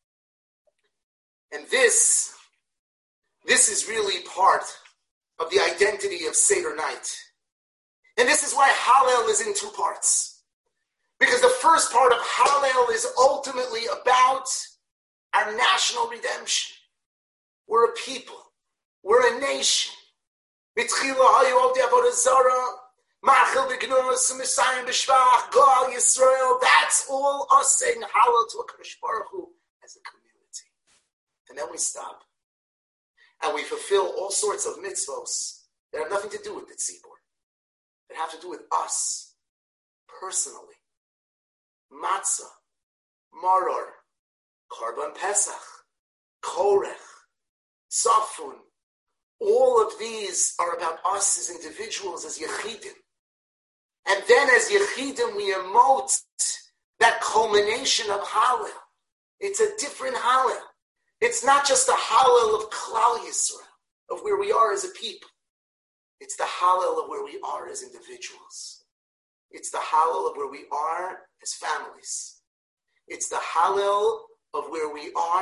Speaker 1: And this, this is really part of the identity of Seder night. And this is why Hallel is in two parts. Because the first part of Hallel is ultimately about our national redemption. We're a people. We're a nation. Mitchila hayu al avodah zara, machil b'gnus, Messiah b'shvach, Gal Yisrael. That's all us saying Hallel to a Kadosh Baruch Hu as a community. And then we stop. And we fulfill all sorts of mitzvos that have nothing to do with the tzibur, that have to do with us, personally. Matzah, maror, Korban Pesach, Korech, Safun. All of these are about us as individuals, as Yechidim. And then as Yechidim, we emote that culmination of Hallel. It's a different Hallel. It's not just a Hallel of Klal Yisrael, of where we are as a people. It's the Hallel of where we are as individuals. It's the Hallel of where we are as families. It's the Hallel of where we are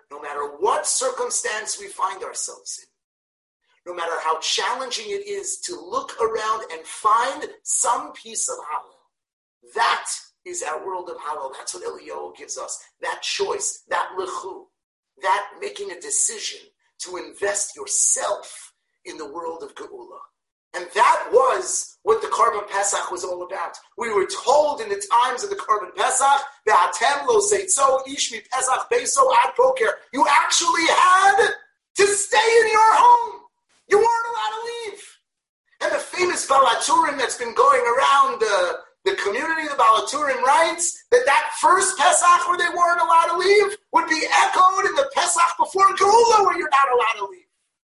Speaker 1: no matter what circumstance we find ourselves in, no matter how challenging it is to look around and find some piece of Hallel, that is our world of Hallel. That's what Eliyahu gives us. That choice, that lechu, that making a decision to invest yourself in the world of Geula. And that was what the Korban Pesach was all about. We were told in the times of the Korban Pesach, Ve'atem lo seitzo ish mi Pesach beiso ad boker. You actually had to stay in your home. You weren't allowed to leave. And the famous Balaturim that's been going around the, the community, the Balaturim writes that that first Pesach where they weren't allowed to leave would be echoed in the Pesach before Geula where you're not allowed to leave.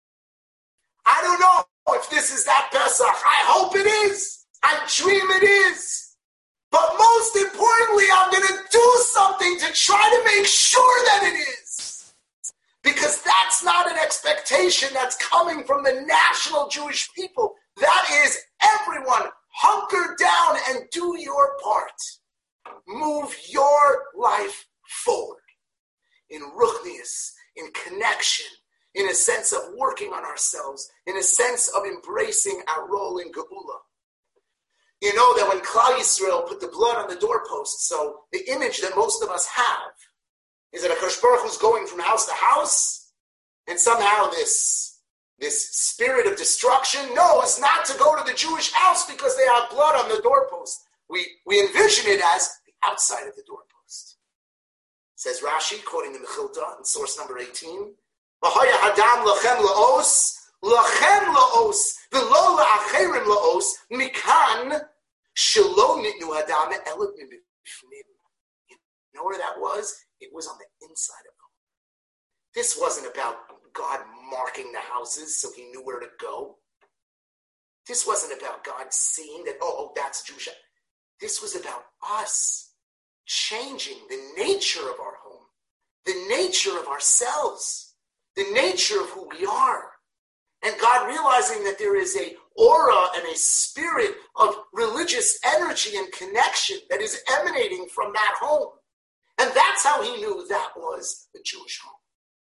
Speaker 1: I don't know if this is that Pesach. I hope it is. I dream it is. But most importantly, I'm going to do something to try to make sure that it is. Because that's not an expectation that's coming from the national Jewish people. That is everyone hunker down and do your part. Move your life forward in ruchnius, in connection, in a sense of working on ourselves, in a sense of embracing our role in Geula. You know that when Klal Yisrael put the blood on the doorpost, so the image that most of us have is that HaKadosh Baruch Hu's going from house to house, and somehow this, this spirit of destruction knows not to go to the Jewish house because they have blood on the doorpost. We, we envision it as the outside of the doorpost. Says Rashi, quoting the Mechilta in source number eighteen, Hadam lachem laos, lachem laos, v'lo la'acherim laos, mikan shelo nitnu hadam elot mibifnim. You know where that was? It was on the inside of them. This wasn't about God marking the houses so he knew where to go. This wasn't about God seeing that, oh, oh, that's Jewish. This was about us changing the nature of our home, the nature of ourselves, the nature of who we are. And God realizing that there is a aura and a spirit of religious energy and connection that is emanating from that home. And that's how he knew that was the Jewish home.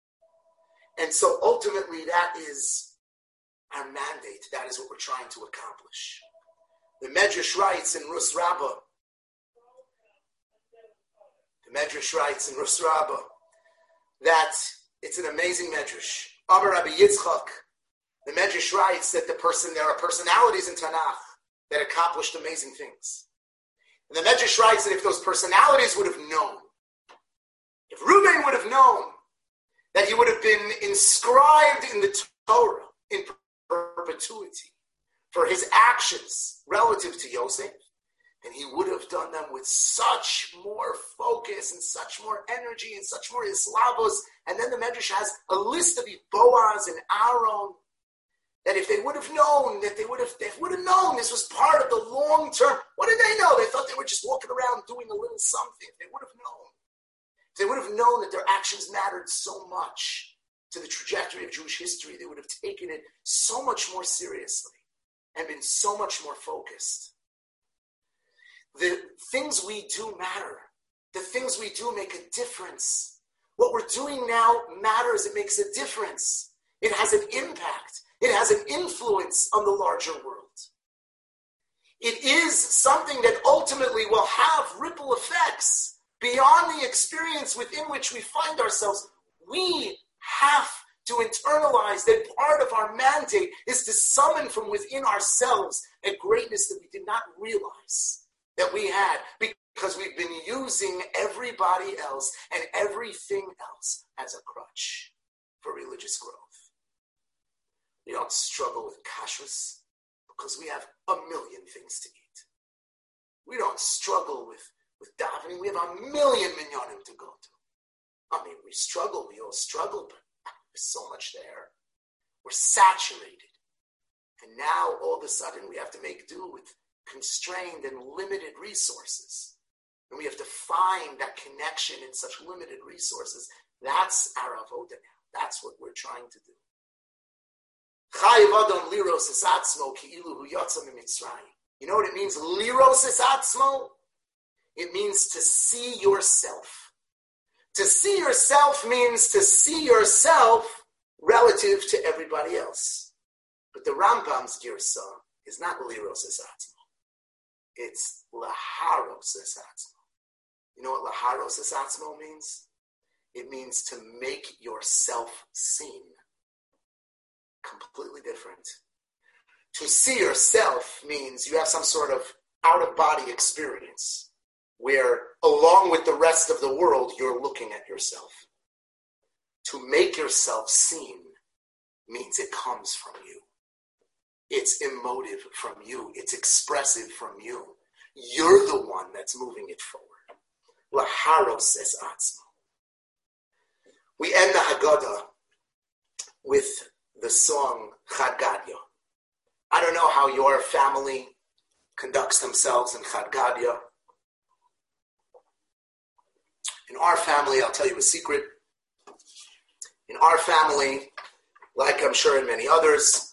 Speaker 1: And so ultimately that is our mandate. That is what we're trying to accomplish. The Medrash writes in Rus Rabbah, the Medrash writes in Rus Rabbah that it's an amazing Medrash. Amar Rabbi Yitzchak, the Medrash writes that the person, there are personalities in Tanakh that accomplished amazing things. And the Medrash writes that if those personalities would have known, if Reuben would have known that he would have been inscribed in the Torah in perpetuity for his actions relative to Yosef, and he would have done them with such more focus and such more energy and such more islavos. And then the Medrash has a list of Boaz and Aaron, that if they would have known, that they would have, they would have known this was part of the long term. What did they know? They thought they were just walking around doing a little something. They would have known. If they would have known that their actions mattered so much to the trajectory of Jewish history, they would have taken it so much more seriously and been so much more focused. The things we do matter. The things we do make a difference. What we're doing now matters. It makes a difference. It has an impact. It has an influence on the larger world. It is something that ultimately will have ripple effects beyond the experience within which we find ourselves. We have to internalize that part of our mandate is to summon from within ourselves a greatness that we did not realize that we had, because we've been using everybody else and everything else as a crutch for religious growth. We don't struggle with kashrus because we have a million things to eat. We don't struggle with, with davening. We have a million minyanim to go to. I mean, we struggle, we all struggle, but there's so much there. We're saturated. And now, all of a sudden, we have to make do with constrained and limited resources. And we have to find that connection in such limited resources. That's our avodah now. That's what we're trying to do. You know what it means? Liros es atzmo? It means to see yourself. To see yourself means to see yourself relative to everybody else. But the Rambam's girsa is not liros es atzmo. It's laharos es atzmo. You know what laharos es atzmo means? It means to make yourself seen. Completely different. To see yourself means you have some sort of out-of-body experience where, along with the rest of the world, you're looking at yourself. To make yourself seen means it comes from you. It's emotive from you. It's expressive from you. You're the one that's moving it forward. Laharos es atzmo. We end the Haggadah with the song Chad Gadya. I don't know how your family conducts themselves in Chad Gadya. In our family, I'll tell you a secret. In our family, like I'm sure in many others,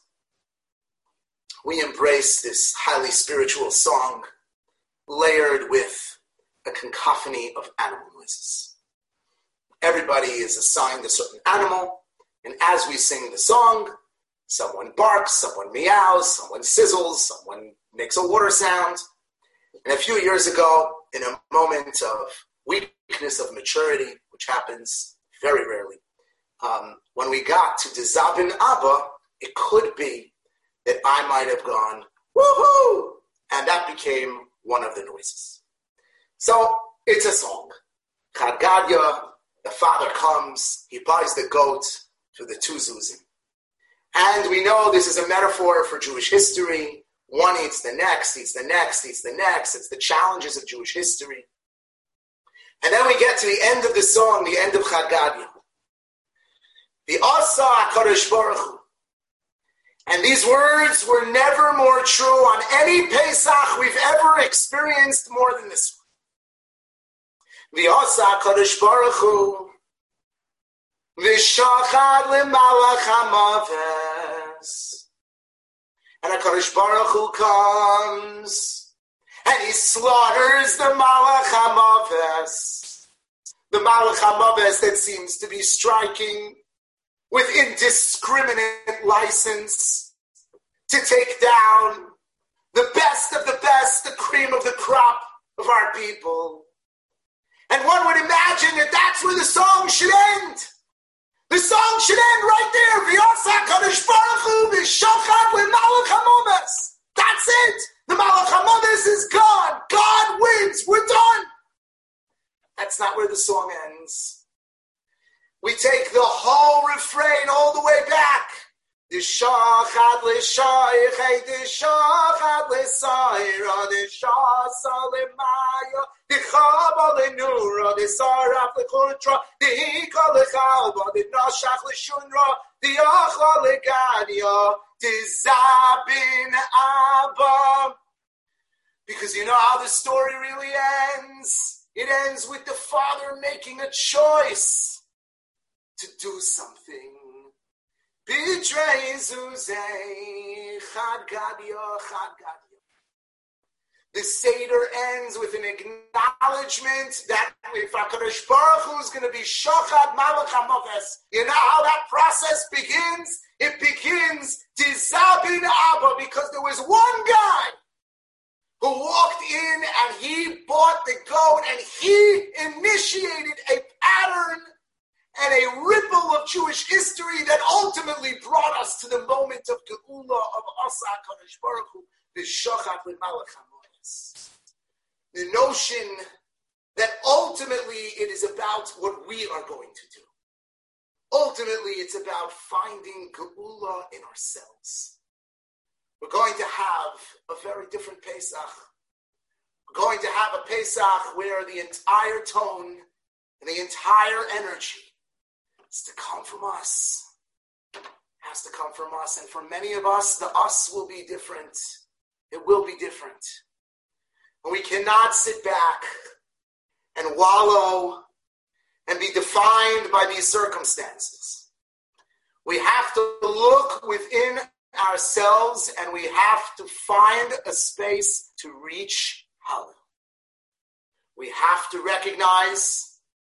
Speaker 1: we embrace this highly spiritual song layered with a cacophony of animal noises. Everybody is assigned a certain animal, and as we sing the song, someone barks, someone meows, someone sizzles, someone makes a water sound. And a few years ago, in a moment of weakness of maturity, which happens very rarely, um, when we got to Dezabin Abba, it could be that I might have gone, woohoo! And that became one of the noises. So it's a song. Chad Gadya, the father comes, he buys the goat for the two zuzim. And we know this is a metaphor for Jewish history. One eats the next, eats the next, eats the next. It's the challenges of Jewish history. And then we get to the end of the song, the end of Chad Gadya. The Asa HaKadosh Baruch Hu. And these words were never more true on any Pesach we've ever experienced more than this one. The Asa HaKadosh Baruch Hu. V'shachad l'malach hamaves. And HaKadosh Baruch Hu comes, and he slaughters the malach hamaves. The malach hamaves that seems to be striking with indiscriminate license to take down the best of the best, the cream of the crop of our people. And one would imagine that that's where the song should end. The song should end right there. V'yasa Kadosh Baruch Hu v'shachad l'malach hamaves. That's it. The malach hamaves is gone. God wins. We're done. That's not where the song ends. We take the whole refrain all the way back. D'shachad l'shayich, d'shachad l'sayra, d'shasa l'maya, d'chaba l'nura, d'saraf l'chutra, d'hika l'chalba, d'nashach l'shunra, d'achla l'gadya, d'zabin abba. Because you know how the story really ends? It ends with the father making a choice to do something. Bidrei zuzei, Chad Gadya, Chad Gadya. The Seder ends with an acknowledgement that if HaKadosh Baruch Hu is going to be Shachad Malach HaMaves, you know how that process begins? It begins Dizabin Abba, because there was one guy who walked in and he bought the goat and he initiated a pattern and a ripple of Jewish history that ultimately brought us to the moment of Geula of Asa HaKadosh Baruch Hu, the Shachat L'Malach HaMoyes. The notion that ultimately it is about what we are going to do. Ultimately, it's about finding Geula in ourselves. We're going to have a very different Pesach. We're going to have a Pesach where the entire tone and the entire energy is to come from us. It has to come from us. And for many of us, the us will be different. It will be different. And we cannot sit back and wallow and be defined by these circumstances. We have to look within ourselves and we have to find a space to reach Hallel. We have to recognize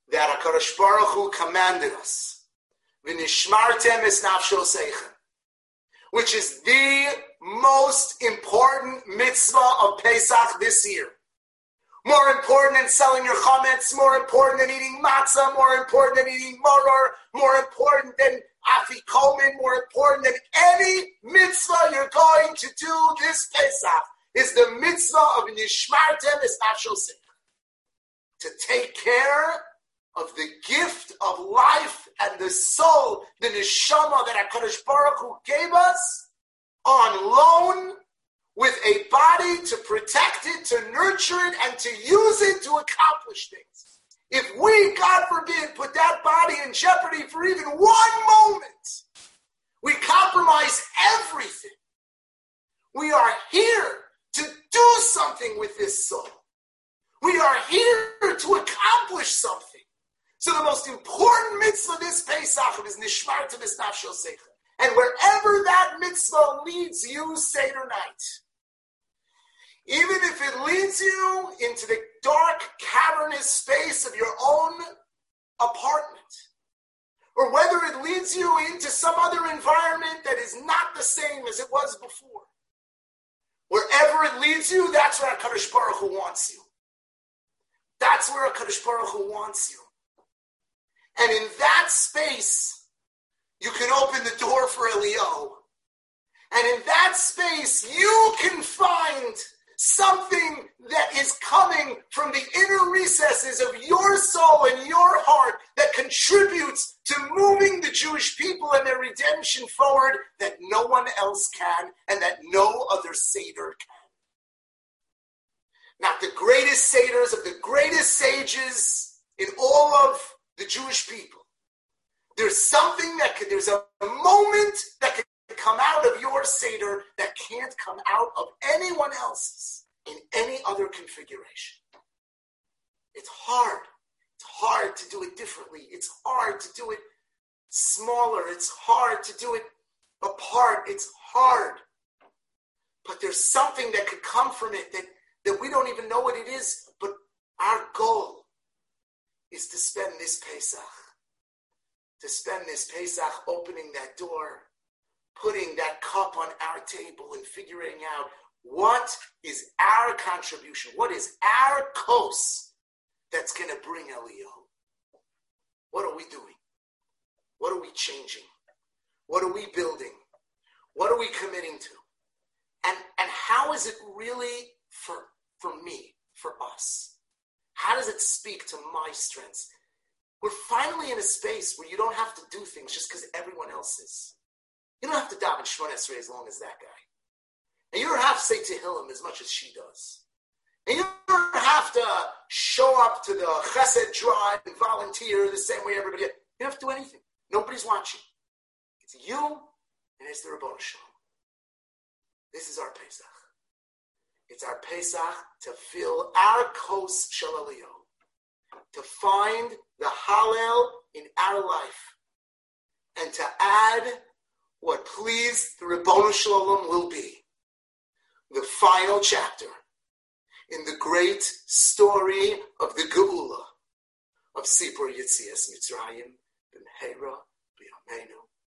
Speaker 1: that HaKadosh Baruch Hu commanded us, v'nishmartem es nafsho seichem, which is the most important mitzvah of Pesach this year. More important than selling your chametz, more important than eating matzah, more important than eating maror, more important than afikomen, more important than any mitzvah you're going to do this Pesach is the mitzvah of nishmartem es nafsho seichem, to take care of the gift of life and the soul, the neshama that HaKadosh Baruch Hu gave us on loan, with a body to protect it, to nurture it, and to use it to accomplish things. If we, God forbid, put that body in jeopardy for even one moment, we compromise everything. We are here to do something with this soul. We are here to accomplish something. So the most important mitzvah this Pesach is Nishmartem es nafsho seichem. And wherever that mitzvah leads you, Seder night, even if it leads you into the dark, cavernous space of your own apartment, or whether it leads you into some other environment that is not the same as it was before, wherever it leads you, that's where HaKadosh Baruch Hu wants you. That's where HaKadosh Baruch Hu wants you. And in that space, you can open the door for Eliyahu. And in that space, you can find something that is coming from the inner recesses of your soul and your heart that contributes to moving the Jewish people and their redemption forward that no one else can and that no other Seder can. Not the greatest Seders of the greatest sages in all of the Jewish people. There's something that could, there's a moment that could come out of your Seder that can't come out of anyone else's in any other configuration. It's hard. It's hard to do it differently. It's hard to do it smaller. It's hard to do it apart. It's hard. But there's something that could come from it that, that we don't even know what it is, but our goal is to spend this Pesach, to spend this Pesach opening that door, putting that cup on our table and figuring out what is our contribution, what is our kos that's going to bring Eliyahu. What are we doing? What are we changing? What are we building? What are we committing to? And, and how is it really for, for me, for us? How does it speak to my strengths? We're finally in a space where you don't have to do things just because everyone else is. You don't have to daven Shemona Esrei as long as that guy. And you don't have to say Tehillim as much as she does. And you don't have to show up to the Chesed drive and volunteer the same way everybody else. You don't have to do anything. Nobody's watching. It's you and it's the Ribbono Shel Olam. This is our Pesach. It's our Pesach to fill our kos shel Eliyahu, to find the Hallel in our life, and to add what pleased the Ribbono Shel Olam will be the final chapter in the great story of the Geula of Sipur Yetzias Mitzrayim b'Meheira b'Yameinu